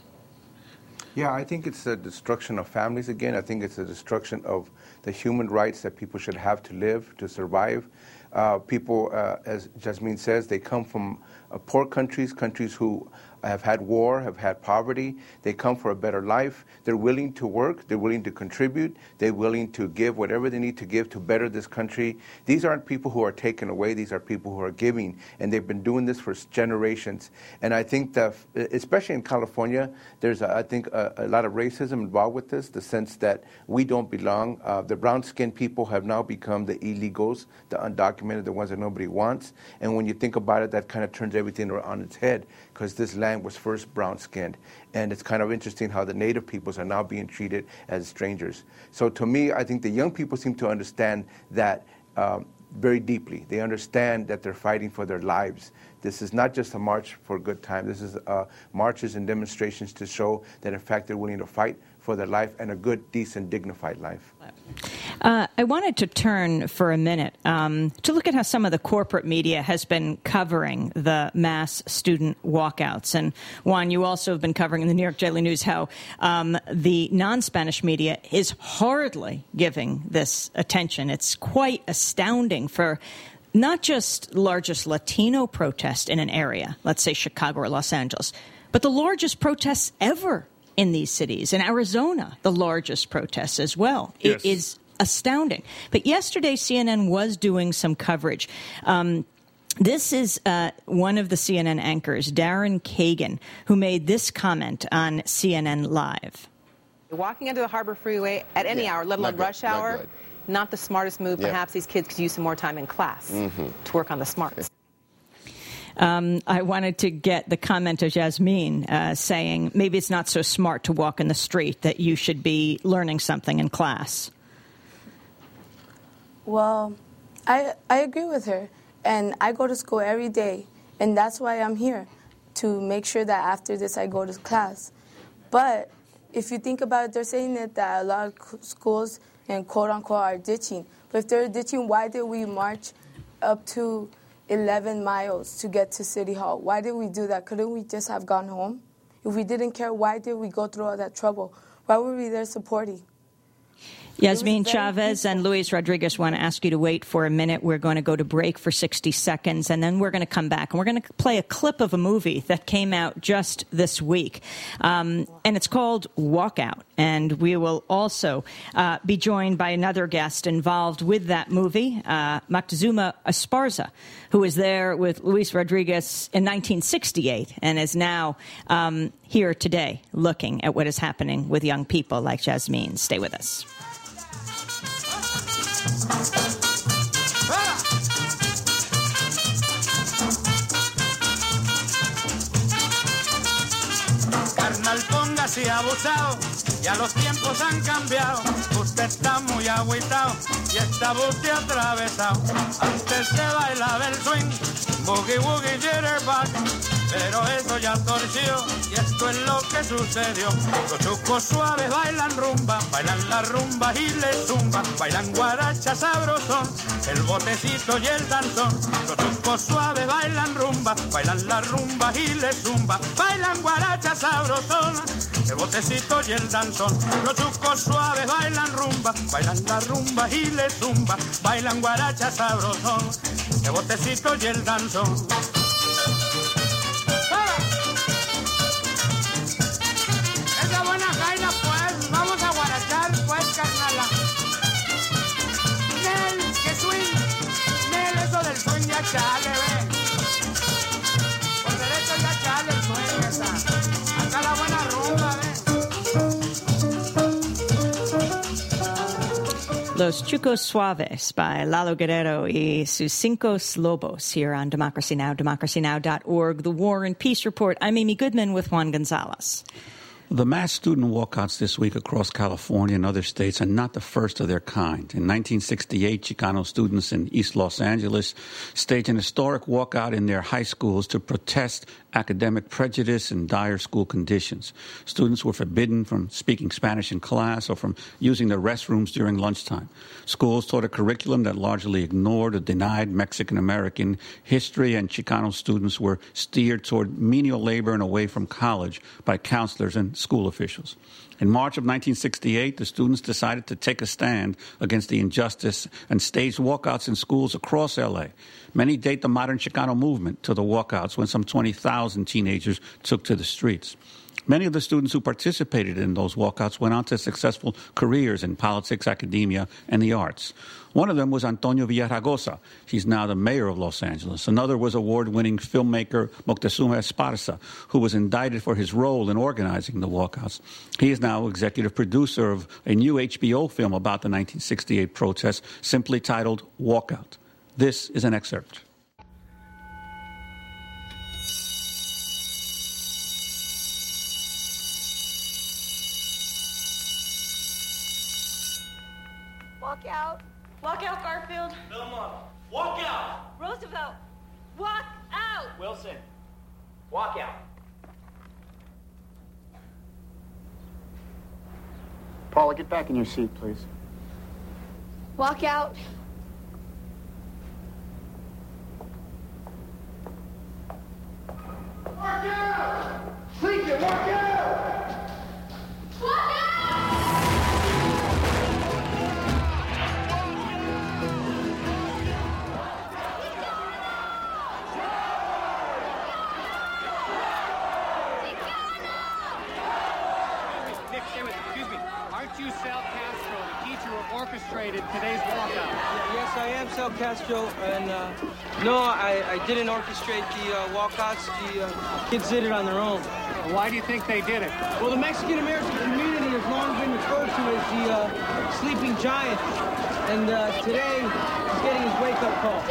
Yeah, I think it's the destruction of families again. I think it's the destruction of the human rights that people should have to live, to survive. People, as Jasmine says, they come from poor countries who have had war, have had poverty. They come for a better life. They're willing to work. They're willing to contribute. They're willing to give whatever they need to give to better this country. These aren't people who are taken away. These are people who are giving, and they've been doing this for generations. And I think that, especially in California, there's, I think, a lot of racism involved with this, the sense that we don't belong. The brown-skinned people have now become the illegals, the undocumented, the ones that nobody wants. And when you think about it, that kind of turns everything on its head, because this land was first brown-skinned. And it's kind of interesting how the native peoples are now being treated as strangers. So to me, I think the young people seem to understand that very deeply. They understand that they're fighting for their lives. This is not just a march for a good time. This is marches and demonstrations to show that, in fact, they're willing to fight for their life and a good, decent, dignified life. I wanted to turn for a minute to look at how some of the corporate media has been covering the mass student walkouts. And Juan, you also have been covering in the New York Daily News how the non-Spanish media is hardly giving this attention. It's quite astounding for not just largest Latino protest in an area, let's say Chicago or Los Angeles, but the largest protests ever in these cities. In Arizona, the largest protests as well. Yes. It is astounding. But yesterday, CNN was doing some coverage. This is one of the CNN anchors, Darren Kagan, who made this comment on CNN Live. Walking into the Harbor Freeway at any hour, let alone rush hour, not the smartest move. Perhaps these kids could use some more time in class to work on the smarts. I wanted to get the comment of Jasmine saying maybe it's not so smart to walk in the street, that you should be learning something in class. Well, I agree with her. And I go to school every day. And that's why I'm here, to make sure that after this I go to class. But if you think about it, they're saying that a lot of schools and quote-unquote are ditching. But if they're ditching, why did we march up to 11 miles to get to City Hall? Why did we do that? Couldn't we just have gone home? If we didn't care, why did we go through all that trouble? Why were we there supporting? Yasmin Chavez and Luis Rodriguez want to ask you to wait for a minute. We're going to go to break for 60 seconds, and then we're going to come back. And we're going to play a clip of a movie that came out just this week, and it's called Walkout. And we will also be joined by another guest involved with that movie, Moctezuma Esparza, who was there with Luis Rodriguez in 1968 and is now here today looking at what is happening with young people like Jasmine. Stay with us. Carnal, póngase abusado, ya los tiempos han cambiado. Usted está muy agüitado y está buste atravesado. Antes se bailaba el swing, boogie woogie jitterbug, pero eso ya torció y esto es lo que sucedió. Los chucos suaves bailan la rumba y le zumba, bailan guaracha sabrosón, el botecito y el danzón. Los chucos suaves bailan la rumba y le zumba, bailan guaracha sabrosón, el botecito y el danzón. Los chucos suaves bailan la rumba y le zumba, bailan guaracha sabrosón, el botecito y el danzón. Esa buena jaina, pues, vamos a guarachar, pues, carnala. Nel, que swing, Nel, eso del swing ya chale, ve. Por derecho ya chale el swing, esa. Acá la buena rumba, ve. Los Chucos Suaves by Lalo Guerrero y sus Cinco Lobos here on Democracy Now!, democracynow.org, The War and Peace Report. I'm Amy Goodman with Juan Gonzalez. The mass student walkouts this week across California and other states are not the first of their kind. In 1968, Chicano students in East Los Angeles staged an historic walkout in their high schools to protest academic prejudice and dire school conditions. Students were forbidden from speaking Spanish in class or from using the restrooms during lunchtime. Schools taught a curriculum that largely ignored or denied Mexican-American history, and Chicano students were steered toward menial labor and away from college by counselors and school officials. In March of 1968, the students decided to take a stand against the injustice and staged walkouts in schools across L.A. Many date the modern Chicano movement to the walkouts when some 20,000 teenagers took to the streets. Many of the students who participated in those walkouts went on to successful careers in politics, academia, and the arts. One of them was Antonio Villaraigosa. He's now the mayor of Los Angeles. Another was award-winning filmmaker Moctezuma Esparza, who was indicted for his role in organizing the walkouts. He is now executive producer of a new HBO film about the 1968 protests, simply titled Walkout. This is an excerpt. Walk out. Walk out, Garfield. Belmont. Walk out. Roosevelt. Walk out. Wilson. Walk out. Paula, get back in your seat, please. Walk out. Walk out! Sneak it, walk out! Walk out! Excuse me. Aren't you Sal Castro, the teacher of orchestrated today's walkout. Yes, I am, Sal Castro, and no, I didn't orchestrate the walkouts. The kids did it on their own. Why do you think they did it? Well, the Mexican-American community has long been referred to as the sleeping giant, and today he's getting his wake-up call.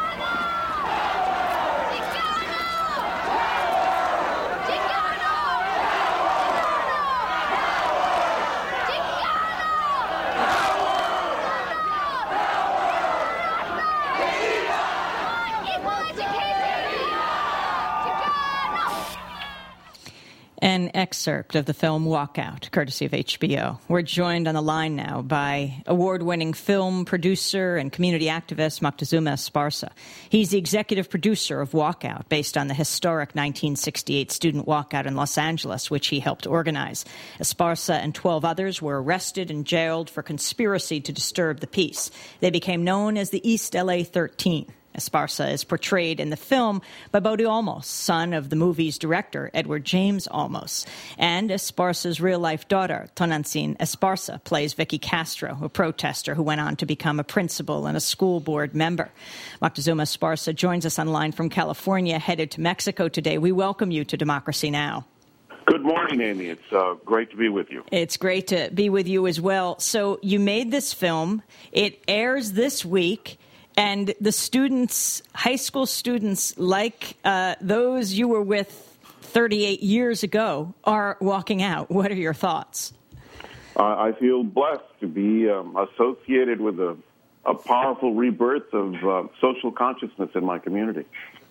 An excerpt of the film Walkout, courtesy of HBO. We're joined on the line now by award-winning film producer and community activist Moctezuma Esparza. He's the executive producer of Walkout, based on the historic 1968 student walkout in Los Angeles, which he helped organize. Esparza and 12 others were arrested and jailed for conspiracy to disturb the peace. They became known as the East LA 13. Esparza is portrayed in the film by Bodhi Olmos, son of the movie's director, Edward James Olmos. And Esparza's real-life daughter, Tonantzin Esparza, plays Vicky Castro, a protester who went on to become a principal and a school board member. Moctezuma Esparza joins us online from California, headed to Mexico today. We welcome you to Democracy Now! Good morning, Amy. It's great to be with you. It's great to be with you as well. So you made this film. It airs this week. And the students, high school students like those you were with 38 years ago, are walking out. What are your thoughts? I feel blessed to be associated with a powerful rebirth of social consciousness in my community.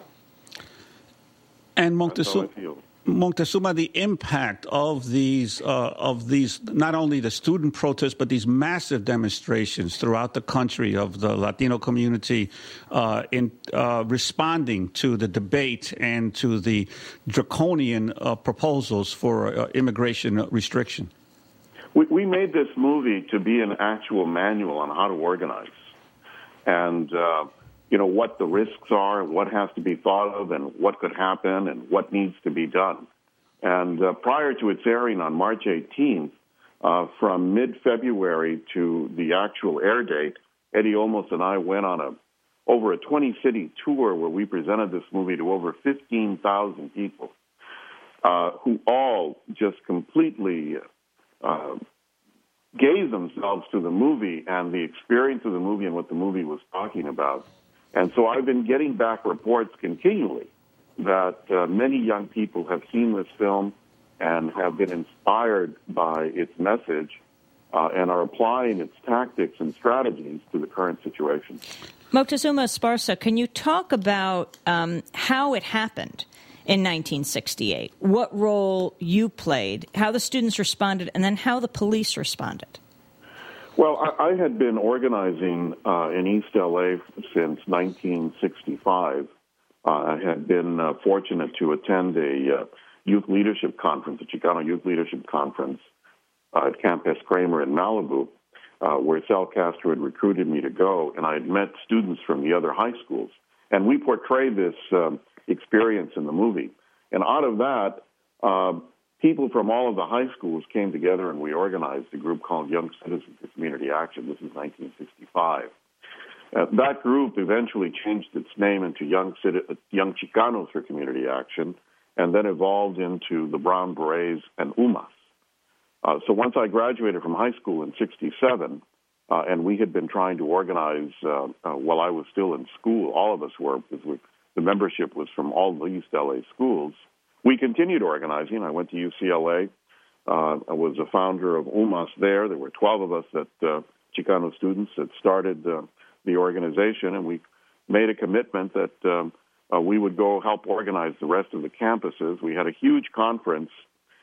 And Moctezuma, the impact of these, not only the student protests, but these massive demonstrations throughout the country of the Latino community in responding to the debate and to the draconian proposals for immigration restriction. We made this movie to be an actual manual on how to organize, and what the risks are, what has to be thought of, and what could happen, and what needs to be done. And prior to its airing on March 18th, from mid-February to the actual air date, Eddie Olmos and I went on over a 20-city tour where we presented this movie to over 15,000 people who all just completely gave themselves to the movie and the experience of the movie and what the movie was talking about. And so I've been getting back reports continually that many young people have seen this film and have been inspired by its message and are applying its tactics and strategies to the current situation. Moctezuma Esparza, can you talk about how it happened in 1968, what role you played, how the students responded, and then how the police responded? Well, I had been organizing in East LA since 1965. I had been fortunate to attend a youth leadership conference, a Chicano youth leadership conference at Camp S. Kramer in Malibu, where Sal Castro had recruited me to go, and I had met students from the other high schools. And we portrayed this experience in the movie. And out of that, people from all of the high schools came together and we organized a group called Young Citizens for Community Action. This is 1965. That group eventually changed its name into Young Chicanos for Community Action and then evolved into the Brown Berets and UMAS. So once I graduated from high school in 67, and we had been trying to organize while I was still in school, all of us were, because the membership was from all the East LA schools, we continued organizing. I went to UCLA. I was a founder of UMAS there. There were 12 of us Chicano students that started the organization, and we made a commitment that we would go help organize the rest of the campuses. We had a huge conference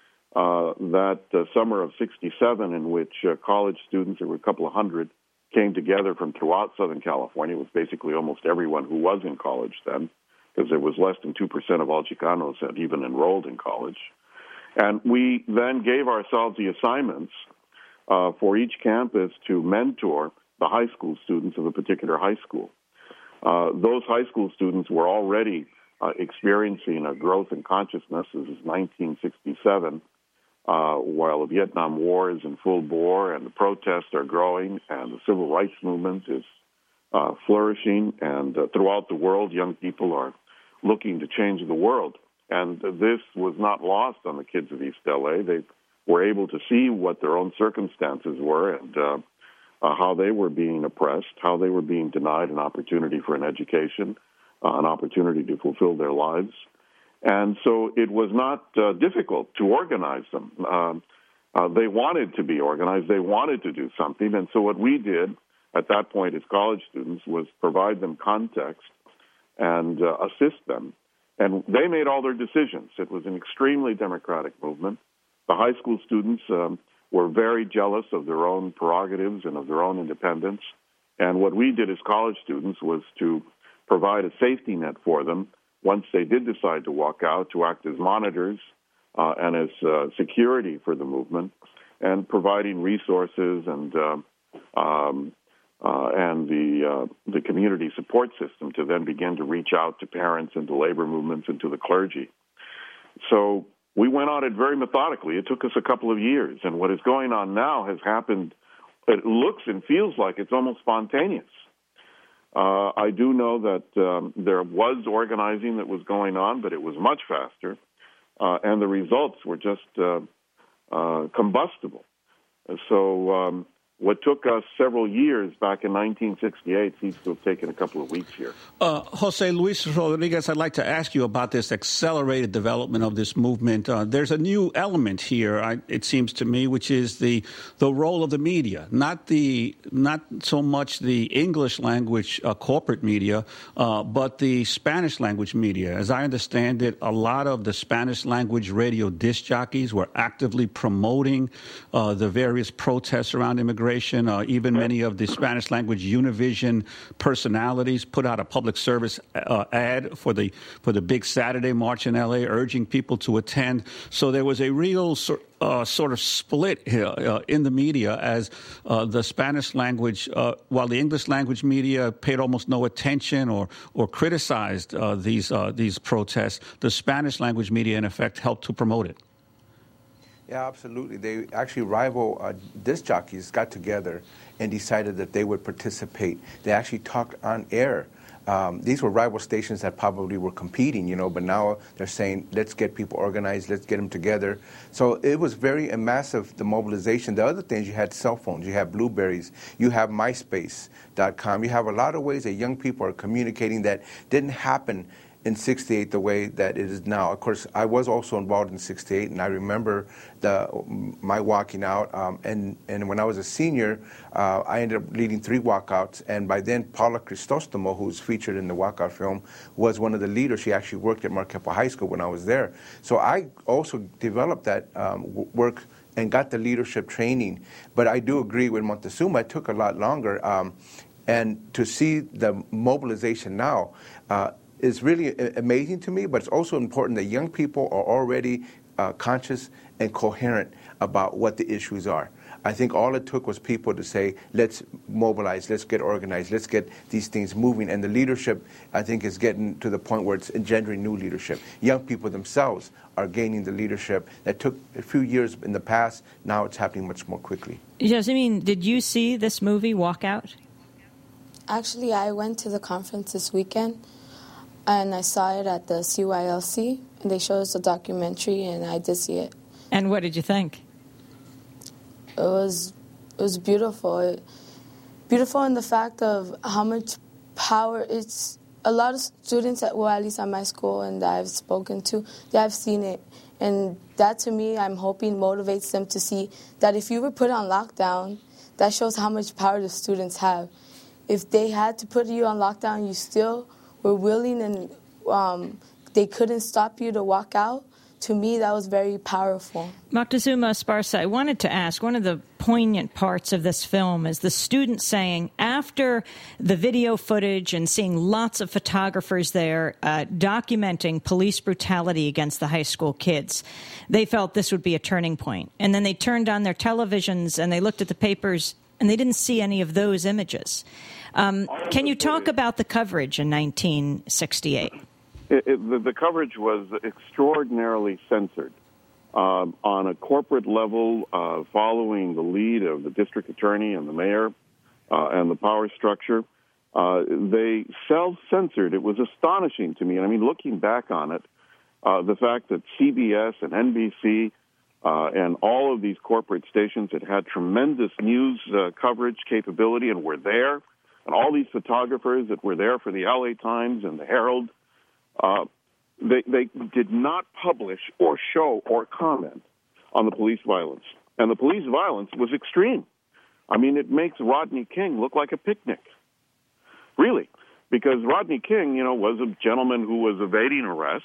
that summer of 67 in which college students, there were a couple of hundred, came together from throughout Southern California. It was basically almost everyone who was in college then, because there was less than 2% of all Chicanos that even enrolled in college. And we then gave ourselves the assignments for each campus to mentor the high school students of a particular high school. Those high school students were already experiencing a growth in consciousness. This is 1967. while the Vietnam War is in full bore and the protests are growing and the civil rights movement is flourishing, and throughout the world, young people are looking to change the world. And this was not lost on the kids of East LA. They were able to see what their own circumstances were and how they were being oppressed, how they were being denied an opportunity for an education, an opportunity to fulfill their lives. And so it was not difficult to organize them. They wanted to be organized. They wanted to do something. And so what we did at that point as college students was provide them context and assist them. And they made all their decisions. It was an extremely democratic movement. The high school students were very jealous of their own prerogatives and of their own independence. And what we did as college students was to provide a safety net for them once they did decide to walk out, to act as monitors and as security for the movement, and providing resources and the community support system to then begin to reach out to parents and to labor movements and to the clergy. So we went on it very methodically. It took us a couple of years, and what is going on now has happened. It looks and feels like it's almost spontaneous. I do know that there was organizing that was going on, but it was much faster, and the results were just combustible. So what took us several years back in 1968 seems to have taken a couple of weeks here. Jose Luis Rodriguez, I'd like to ask you about this accelerated development of this movement. There's a new element here, it seems to me, which is the role of the media, not so much the English language corporate media, but the Spanish language media. As I understand it, a lot of the Spanish language radio disc jockeys were actively promoting the various protests around immigration. Even many of the Spanish language Univision personalities put out a public service ad for the big Saturday March in L.A., urging people to attend. So there was a real sort of split here in the media as the Spanish language, while the English language media paid almost no attention or criticized these protests, the Spanish language media, in effect, helped to promote it. Yeah, absolutely. They actually, rival disc jockeys got together and decided that they would participate. They actually talked on air. These were rival stations that probably were competing, but now they're saying, let's get people organized, let's get them together. So it was very massive, the mobilization. The other things, you had cell phones, you have Blueberries, you have MySpace.com. You have a lot of ways that young people are communicating that didn't happen in 68 the way that it is now. Of course, I was also involved in 68, and I remember my walking out. And when I was a senior, I ended up leading 3 walkouts. And by then, Paula Cristostomo, who's featured in the walkout film, was one of the leaders. She actually worked at Marquepa High School when I was there. So I also developed that work and got the leadership training. But I do agree with Montezuma. It took a lot longer. And to see the mobilization now, is really amazing to me, but it's also important that young people are already conscious and coherent about what the issues are. I think all it took was people to say, let's mobilize, let's get organized, let's get these things moving. And the leadership, I think, is getting to the point where it's engendering new leadership. Young people themselves are gaining the leadership that took a few years in the past. Now it's happening much more quickly. Jasmine, did you see this movie, Walkout? Actually, I went to the conference this weekend. And I saw it at the CYLC, and they showed us a documentary, and I did see it. And what did you think? It was beautiful. Beautiful in the fact of how much power it's. A lot of students, at least at my school, and that I've spoken to, they have seen it. And that, to me, I'm hoping motivates them to see that if you were put on lockdown, that shows how much power the students have. If they had to put you on lockdown, you still were willing and they couldn't stop you to walk out. To me, that was very powerful. Moctezuma Esparza, I wanted to ask, one of the poignant parts of this film is the students saying, after the video footage and seeing lots of photographers there documenting police brutality against the high school kids, they felt this would be a turning point. And then they turned on their televisions and they looked at the papers and they didn't see any of those images. Can you talk about the coverage in 1968? The coverage was extraordinarily censored. on a corporate level, following the lead of the district attorney and the mayor and the power structure. They self-censored. It was astonishing to me. And I mean, looking back on it, the fact that CBS and NBC and all of these corporate stations that had tremendous news coverage capability and were there, and all these photographers that were there for the LA Times and the Herald, they did not publish or show or comment on the police violence. And the police violence was extreme. I mean, it makes Rodney King look like a picnic. Really. Because Rodney King, was a gentleman who was evading arrest.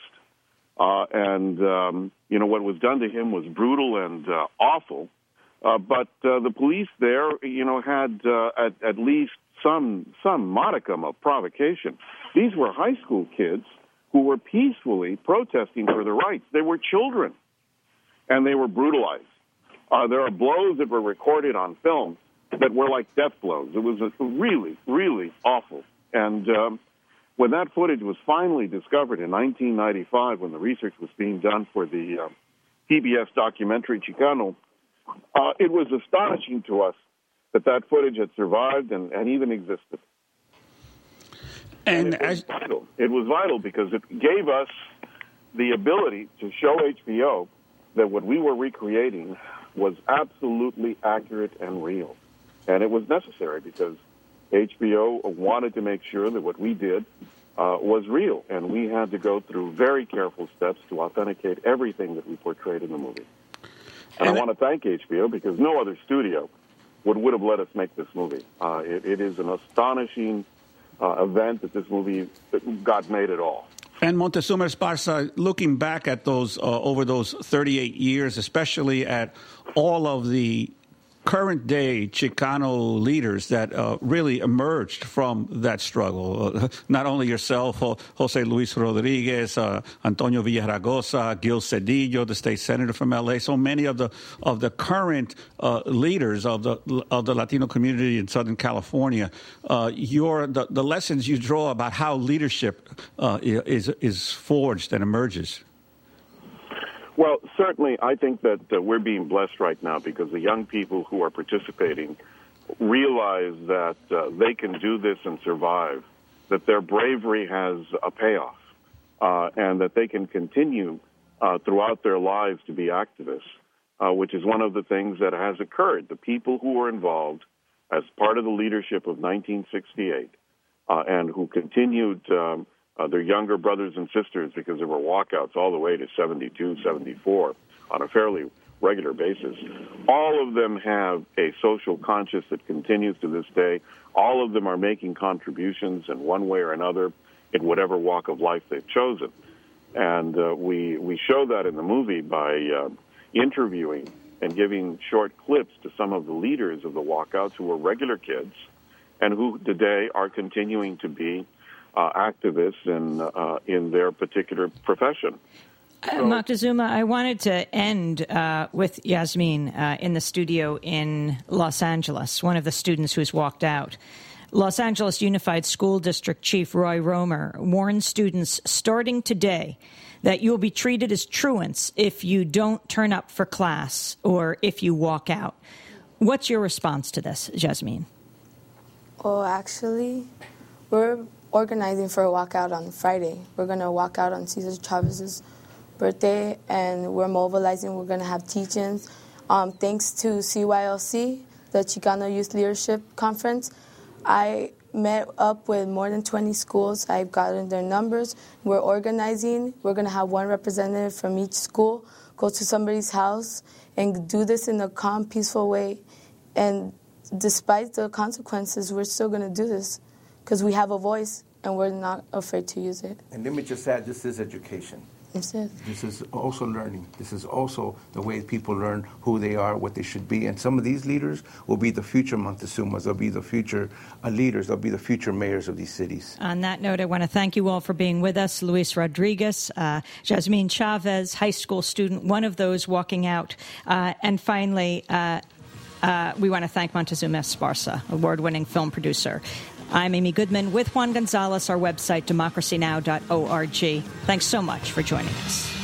What was done to him was brutal and awful. But the police there, had at least some modicum of provocation. These were high school kids who were peacefully protesting for their rights. They were children, and they were brutalized. There are blows that were recorded on film that were like death blows. It was really, really awful. And when that footage was finally discovered in 1995, when the research was being done for the PBS documentary Chicano, it was astonishing to us that footage had survived and even existed. And it was vital because it gave us the ability to show HBO that what we were recreating was absolutely accurate and real. And it was necessary because HBO wanted to make sure that what we did was real, and we had to go through very careful steps to authenticate everything that we portrayed in the movie. And I want to thank HBO because no other studio would have let us make this movie. It is an astonishing event that this movie got made at all. And Montezuma Esparza, looking back at those over those 38 years, especially at all of the current-day Chicano leaders that really emerged from that struggle. Not only yourself, Jose Luis Rodriguez, Antonio Villaraigosa, Gil Cedillo, the state senator from L.A., so many of the current leaders of the Latino community in Southern California. The lessons you draw about how leadership is forged and emerges. Well, certainly, I think that we're being blessed right now because the young people who are participating realize that they can do this and survive, that their bravery has a payoff, and that they can continue throughout their lives to be activists, which is one of the things that has occurred. The people who were involved as part of the leadership of 1968 and who continued their younger brothers and sisters, because there were walkouts all the way to 72, 74 on a fairly regular basis. All of them have a social conscience that continues to this day. All of them are making contributions in one way or another in whatever walk of life they've chosen. And we show that in the movie by interviewing and giving short clips to some of the leaders of the walkouts who were regular kids and who today are continuing to be activists in their particular profession. Montezuma, I wanted to end with Yasmin in the studio in Los Angeles, one of the students who's walked out. Los Angeles Unified School District Chief Roy Romer warns students starting today that you'll be treated as truants if you don't turn up for class or if you walk out. What's your response to this, Yasmin? Well, actually, we're organizing for a walkout on Friday. We're going to walk out on Cesar Chavez's birthday, and we're mobilizing. We're going to have teach-ins. Thanks to CYLC, the Chicano Youth Leadership Conference, I met up with more than 20 schools. I've gotten their numbers. We're organizing. We're going to have one representative from each school go to somebody's house and do this in a calm, peaceful way. And despite the consequences, we're still going to do this because we have a voice and we're not afraid to use it. And let me just add, this is education. That's it. This is also learning. This is also the way people learn who they are, what they should be. And some of these leaders will be the future Montezumas. They'll be the future leaders. They'll be the future mayors of these cities. On that note, I want to thank you all for being with us. Luis Rodriguez, Yasmin Chavez, high school student, one of those walking out. And finally, we want to thank Montezuma Esparza, award-winning film producer. I'm Amy Goodman with Juan Gonzalez, our website, democracynow.org. Thanks so much for joining us.